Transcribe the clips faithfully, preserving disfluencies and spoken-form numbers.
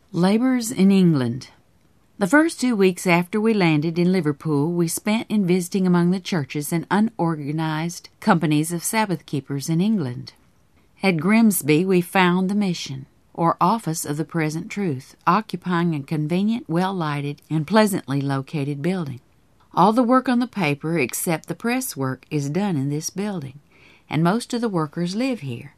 Labours in England. The first two weeks after we landed in Liverpool we spent in visiting among the churches and unorganized companies of Sabbath keepers in England. At Grimsby we found the Mission, or Office of the Present Truth, occupying a convenient, well-lighted, and pleasantly located building. All the work on the paper, except the press work, is done in this building, and most of the workers live here.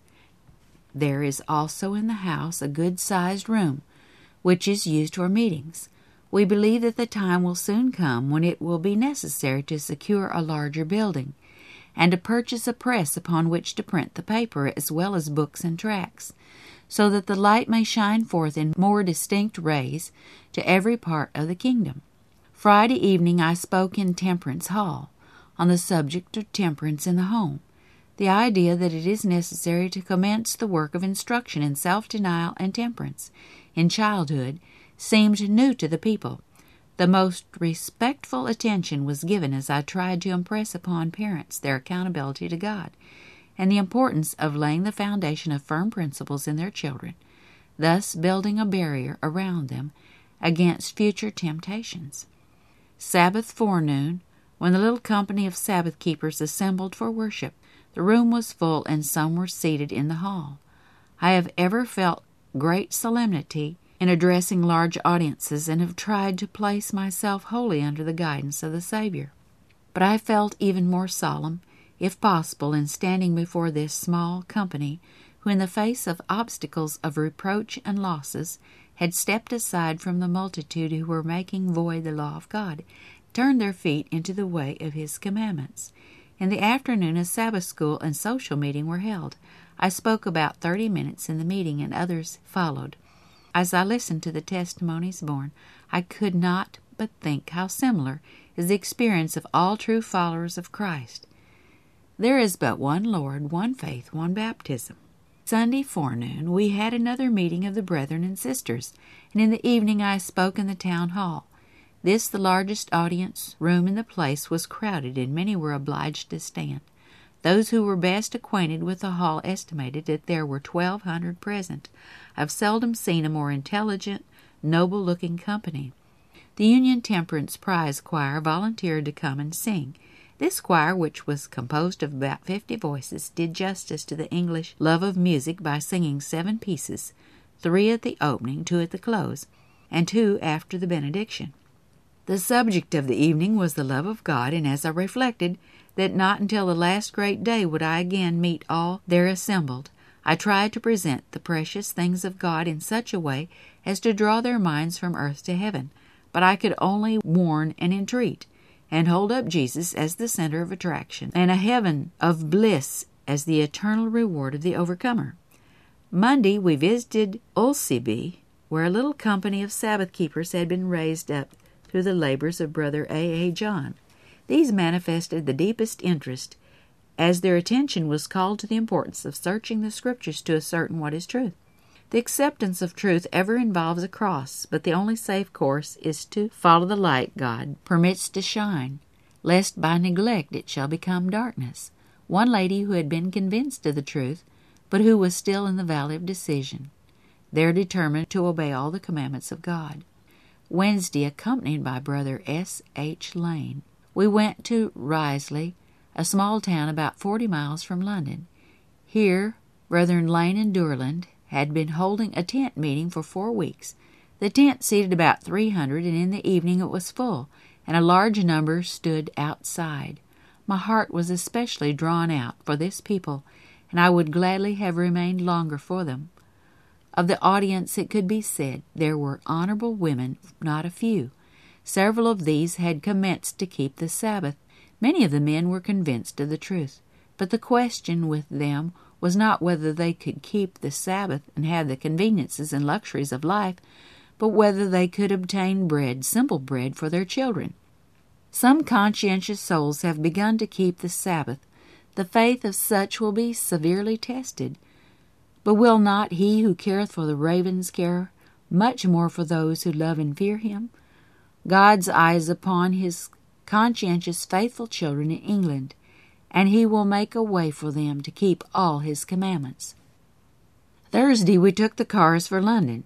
There is also in the house a good-sized room, which is used for meetings. We believe that the time will soon come when it will be necessary to secure a larger building, and to purchase a press upon which to print the paper as well as books and tracts, so that the light may shine forth in more distinct rays to every part of the kingdom. Friday evening I spoke in Temperance Hall on the subject of temperance in the home, the idea that it is necessary to commence the work of instruction in self-denial and temperance in childhood seemed new to the people. The most respectful attention was given as I tried to impress upon parents their accountability to God, and the importance of laying the foundation of firm principles in their children, thus building a barrier around them against future temptations. Sabbath forenoon, when the little company of Sabbath keepers assembled for worship, the room was full and some were seated in the hall. I have ever felt great solemnity in addressing large audiences and have tried to place myself wholly under the guidance of the Savior. But I felt even more solemn, if possible, in standing before this small company who, in the face of obstacles of reproach and losses, had stepped aside from the multitude who were making void the law of God, turned their feet into the way of His commandments. In the afternoon a Sabbath school and social meeting were held. I spoke about thirty minutes in the meeting, and others followed. As I listened to the testimonies borne, I could not but think how similar is the experience of all true followers of Christ. There is but one Lord, one faith, one baptism. Sunday forenoon we had another meeting of the brethren and sisters, and in the evening I spoke in the town hall. This, the largest audience room in the place, was crowded, and many were obliged to stand. Those who were best acquainted with the hall estimated that there were twelve hundred present. I've seldom seen a more intelligent, noble-looking company. The Union Temperance Prize Choir volunteered to come and sing. This choir, which was composed of about fifty voices, did justice to the English love of music by singing seven pieces, three at the opening, two at the close, and two after the benediction. The subject of the evening was the love of God, and as I reflected that not until the last great day would I again meet all there assembled, I tried to present the precious things of God in such a way as to draw their minds from earth to heaven, but I could only warn and entreat, and hold up Jesus as the center of attraction, and a heaven of bliss as the eternal reward of the overcomer. Monday we visited Ulceby, where a little company of Sabbath keepers had been raised up through the labors of Brother A. A. John. These manifested the deepest interest, as their attention was called to the importance of searching the Scriptures to ascertain what is truth. The acceptance of truth ever involves a cross, but the only safe course is to follow the light God permits to shine, lest by neglect it shall become darkness. One lady who had been convinced of the truth, but who was still in the valley of decision, there determined to obey all the commandments of God. Wednesday, accompanied by Brother S. H. Lane, we went to Risley, a small town about forty miles from London. Here, Brethren Lane and Durland had been holding a tent meeting for four weeks. The tent seated about three hundred, and in the evening it was full, and a large number stood outside. My heart was especially drawn out for this people, and I would gladly have remained longer for them. Of the audience, it could be said, there were honorable women, not a few. Several of these had commenced to keep the Sabbath. Many of the men were convinced of the truth, but the question with them was not whether they could keep the Sabbath and have the conveniences and luxuries of life, but whether they could obtain bread, simple bread, for their children. Some conscientious souls have begun to keep the Sabbath. The faith of such will be severely tested. But will not He who careth for the ravens care much more for those who love and fear Him? God's eye is upon His conscientious, faithful children in England, and He will make a way for them to keep all His commandments. Thursday we took the cars for London.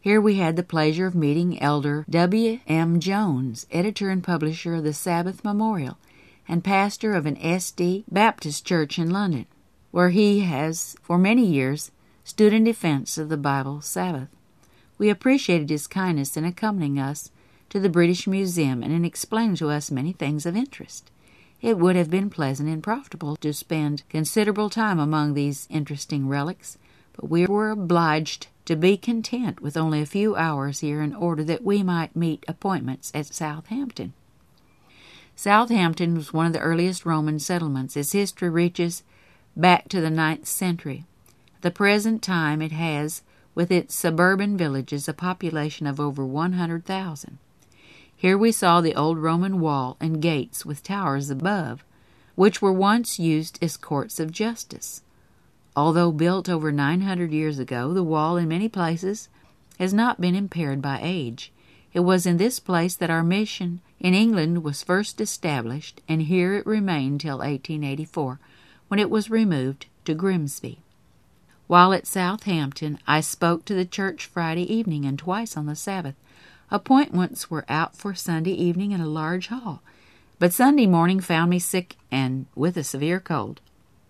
Here we had the pleasure of meeting Elder W M Jones, editor and publisher of the Sabbath Memorial, and pastor of an S D Baptist church in London, where he has, for many years, stood in defense of the Bible Sabbath. We appreciated his kindness in accompanying us to the British Museum and in explaining to us many things of interest. It would have been pleasant and profitable to spend considerable time among these interesting relics, but we were obliged to be content with only a few hours here in order that we might meet appointments at Southampton. Southampton was one of the earliest Roman settlements. Its history reaches back to the ninth century. At the present time it has, with its suburban villages, a population of over one hundred thousand. Here we saw the old Roman wall and gates with towers above, which were once used as courts of justice. Although built over nine hundred years ago, the wall in many places has not been impaired by age. It was in this place that our mission in England was first established, and here it remained till eighteen eighty-four, when it was removed to Grimsby. While at Southampton, I spoke to the church Friday evening and twice on the Sabbath. Appointments were out for Sunday evening in a large hall, but Sunday morning found me sick and with a severe cold.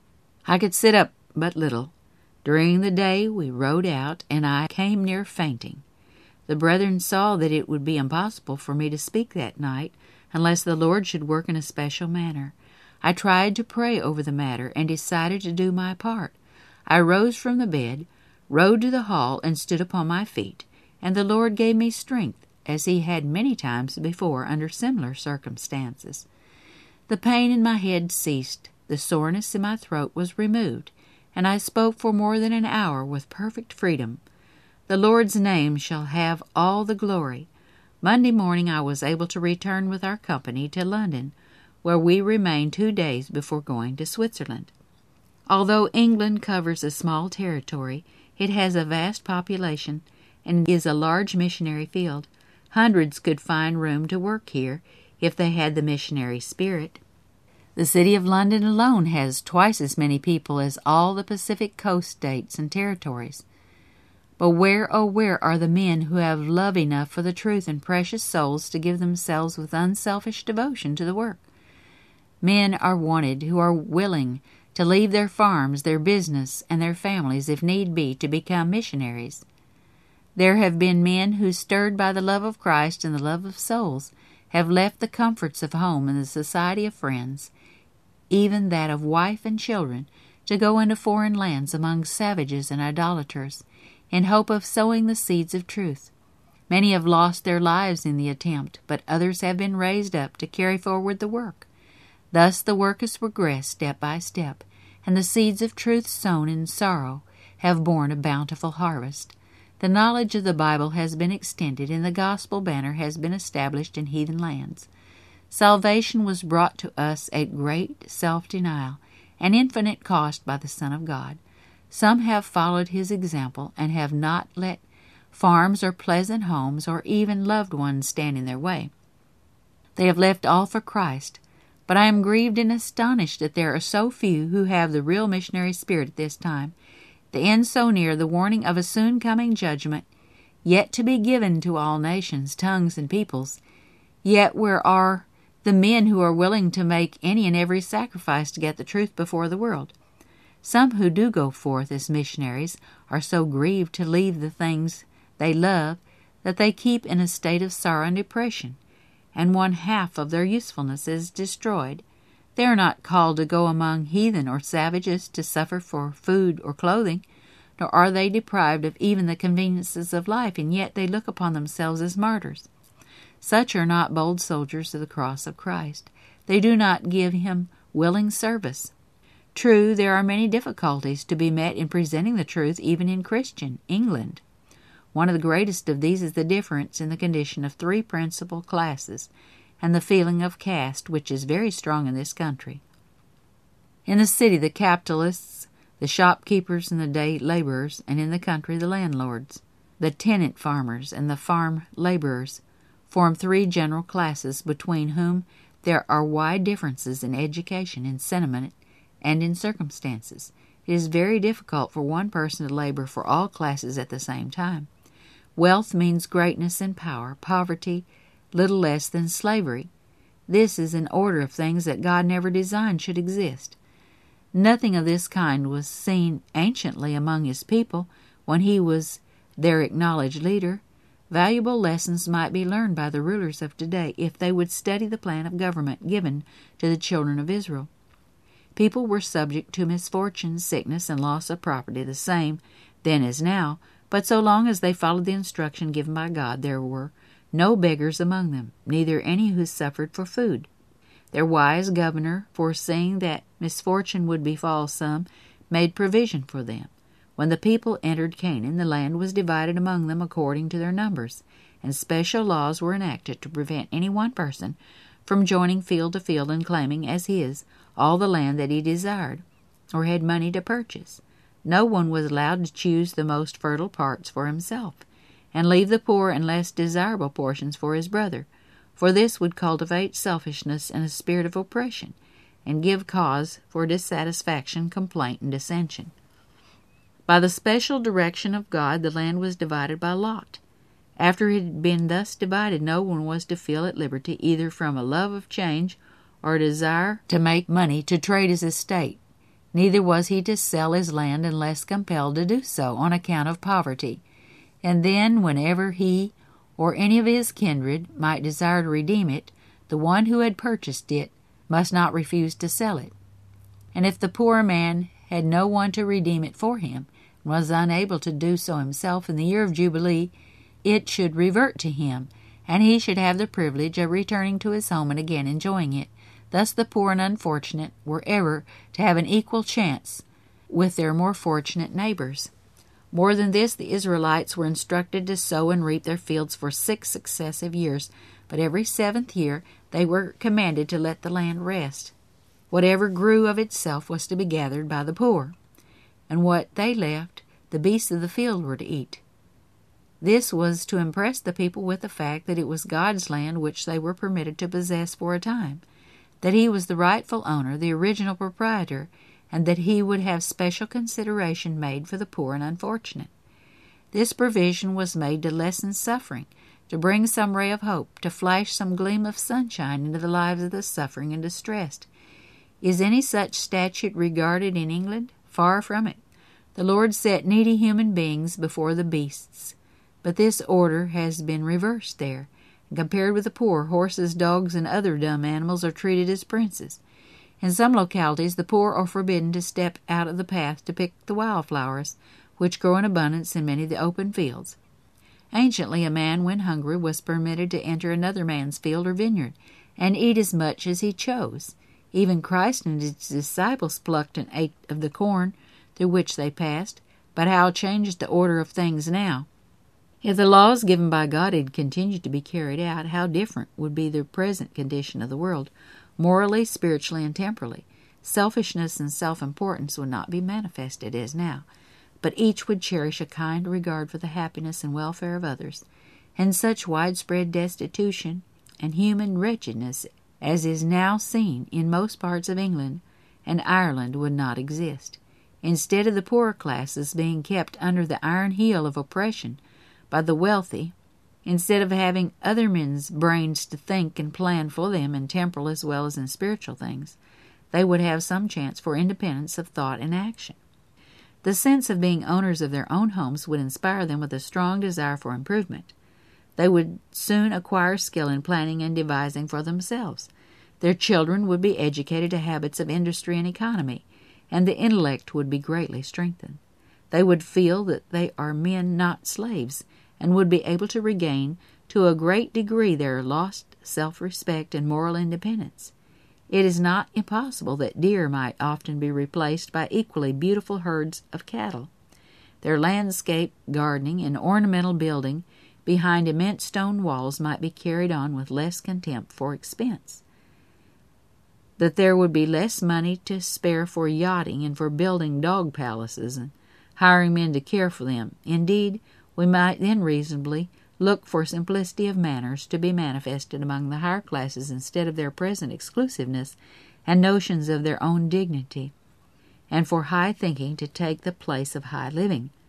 I could sit up but little. During the day we rode out, and I came near fainting. The brethren saw that it would be impossible for me to speak that night unless the Lord should work in a special manner. I tried to pray over the matter and decided to do my part. I rose from the bed, rode to the hall, and stood upon my feet, and the Lord gave me strength, as he had many times before under similar circumstances. The pain in my head ceased, the soreness in my throat was removed, and I spoke for more than an hour with perfect freedom. The Lord's name shall have all the glory. Monday morning I was able to return with our company to London, where we remained two days before going to Switzerland. Although England covers a small territory, it has a vast population and is a large missionary field. Hundreds could find room to work here if they had the missionary spirit. The city of London alone has twice as many people as all the Pacific coast states and territories. But where, oh where are the men who have love enough for the truth and precious souls to give themselves with unselfish devotion to the work? Men are wanted who are willing to leave their farms, their business, and their families, if need be, to become missionaries. There have been men who, stirred by the love of Christ and the love of souls, have left the comforts of home and the society of friends, even that of wife and children, to go into foreign lands among savages and idolaters, in hope of sowing the seeds of truth. Many have lost their lives in the attempt, but others have been raised up to carry forward the work. Thus the work has progressed step by step, and the seeds of truth sown in sorrow have borne a bountiful harvest. The knowledge of the Bible has been extended, and the gospel banner has been established in heathen lands. Salvation was brought to us at great self-denial and infinite cost by the Son of God. Some have followed his example and have not let farms or pleasant homes or even loved ones stand in their way. They have left all for Christ, but I am grieved and astonished that there are so few who have the real missionary spirit at this time. The end so near, the warning of a soon coming judgment, yet to be given to all nations, tongues, and peoples. Yet where are the men who are willing to make any and every sacrifice to get the truth before the world? Some who do go forth as missionaries are so grieved to leave the things they love that they keep in a state of sorrow and depression, and one half of their usefulness is destroyed. They are not called to go among heathen or savages to suffer for food or clothing, nor are they deprived of even the conveniences of life, and yet they look upon themselves as martyrs. Such are not bold soldiers of the cross of Christ. They do not give him willing service. True, there are many difficulties to be met in presenting the truth even in Christian England. One of the greatest of these is the difference in the condition of three principal classes, and the feeling of caste, which is very strong in this country. In the city, the capitalists, the shopkeepers, and the day laborers, and in the country, the landlords, the tenant farmers, and the farm laborers, form three general classes between whom there are wide differences in education, in sentiment, and in circumstances. It is very difficult for one person to labor for all classes at the same time. Wealth means greatness and power, poverty little less than slavery. This is an order of things that God never designed should exist. Nothing of this kind was seen anciently among his people when he was their acknowledged leader. Valuable lessons might be learned by the rulers of today if they would study the plan of government given to the children of Israel. People were subject to misfortune, sickness, and loss of property the same then as now, but so long as they followed the instruction given by God, there were no beggars among them, neither any who suffered for food. Their wise governor, foreseeing that misfortune would befall some, made provision for them. When the people entered Canaan, the land was divided among them according to their numbers, and special laws were enacted to prevent any one person from joining field to field and claiming as his all the land that he desired, or had money to purchase. No one was allowed to choose the most fertile parts for himself, and leave the poor and less desirable portions for his brother, for this would cultivate selfishness and a spirit of oppression, and give cause for dissatisfaction, complaint, and dissension. By the special direction of God, the land was divided by lot. After it had been thus divided, no one was to feel at liberty either from a love of change or a desire to make money to trade his estate. Neither was he to sell his land unless compelled to do so on account of poverty. And then, whenever he or any of his kindred might desire to redeem it, the one who had purchased it must not refuse to sell it. And if the poor man had no one to redeem it for him, and was unable to do so himself in the year of Jubilee, it should revert to him, and he should have the privilege of returning to his home and again enjoying it. Thus the poor and unfortunate were ever to have an equal chance with their more fortunate neighbors. More than this, the Israelites were instructed to sow and reap their fields for six successive years, but every seventh year they were commanded to let the land rest. Whatever grew of itself was to be gathered by the poor, and what they left, the beasts of the field were to eat. This was to impress the people with the fact that it was God's land which they were permitted to possess for a time, that he was the rightful owner, the original proprietor, and that he would have special consideration made for the poor and unfortunate. This provision was made to lessen suffering, to bring some ray of hope, to flash some gleam of sunshine into the lives of the suffering and distressed. Is any such statute regarded in England? Far from it. The Lord set needy human beings before the beasts, but this order has been reversed there. And compared with the poor, horses, dogs, and other dumb animals are treated as princes. In some localities, the poor are forbidden to step out of the path to pick the wildflowers, which grow in abundance in many of the open fields. Anciently, a man, when hungry, was permitted to enter another man's field or vineyard, and eat as much as he chose. Even Christ and his disciples plucked and ate of the corn through which they passed. But how changed the order of things now! If the laws given by God had continued to be carried out, how different would be the present condition of the world, morally, spiritually, and temporally. Selfishness and self-importance would not be manifested as now, but each would cherish a kind regard for the happiness and welfare of others, and such widespread destitution and human wretchedness as is now seen in most parts of England and Ireland would not exist. Instead of the poorer classes being kept under the iron heel of oppression by the wealthy, instead of having other men's brains to think and plan for them in temporal as well as in spiritual things, they would have some chance for independence of thought and action. The sense of being owners of their own homes would inspire them with a strong desire for improvement. They would soon acquire skill in planning and devising for themselves. Their children would be educated to habits of industry and economy, and the intellect would be greatly strengthened. They would feel that they are men, not slaves, and would be able to regain to a great degree their lost self-respect and moral independence. It is not impossible that deer might often be replaced by equally beautiful herds of cattle. Their landscape, gardening, and ornamental building behind immense stone walls might be carried on with less contempt for expense. That there would be less money to spare for yachting and for building dog palaces and hiring men to care for them. Indeed, we might then reasonably look for simplicity of manners to be manifested among the higher classes instead of their present exclusiveness and notions of their own dignity, and for high thinking to take the place of high living.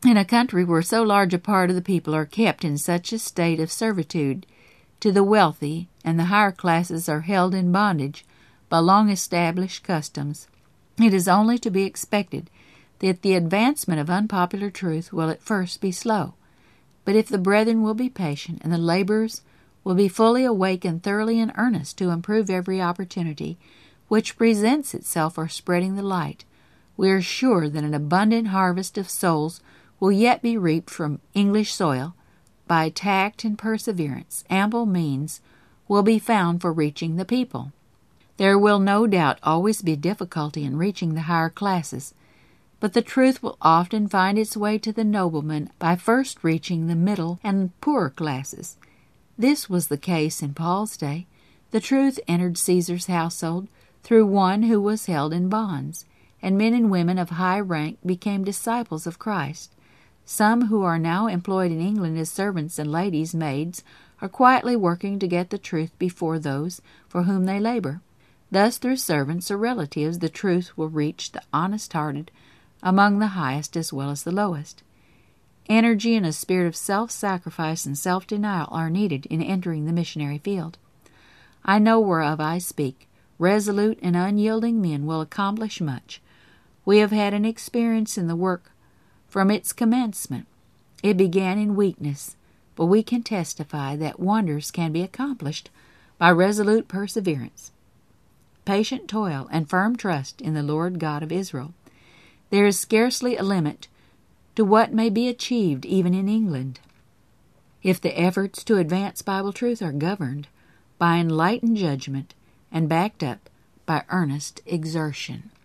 In a country where so large a part of the people are kept in such a state of servitude to the wealthy and the higher classes are held in bondage by long-established customs, it is only to be expected that the advancement of unpopular truth will at first be slow. But if the brethren will be patient, and the laborers will be fully awake and thoroughly in earnest to improve every opportunity which presents itself for spreading the light, we are sure that an abundant harvest of souls will yet be reaped from English soil. By tact and perseverance, ample means will be found for reaching the people. There will no doubt always be difficulty in reaching the higher classes, but the truth will often find its way to the nobleman by first reaching the middle and poorer classes. This was the case in Paul's day. The truth entered Caesar's household through one who was held in bonds, and men and women of high rank became disciples of Christ. Some who are now employed in England as servants and ladies' maids are quietly working to get the truth before those for whom they labor. Thus, through servants or relatives, the truth will reach the honest-hearted among the highest as well as the lowest. Energy and a spirit of self-sacrifice and self-denial are needed in entering the missionary field. I know whereof I speak. Resolute and unyielding men will accomplish much. We have had an experience in the work from its commencement. It began in weakness, but we can testify that wonders can be accomplished by resolute perseverance, patient toil, and firm trust in the Lord God of Israel. There is scarcely a limit to what may be achieved even in England, if the efforts to advance Bible truth are governed by enlightened judgment and backed up by earnest exertion.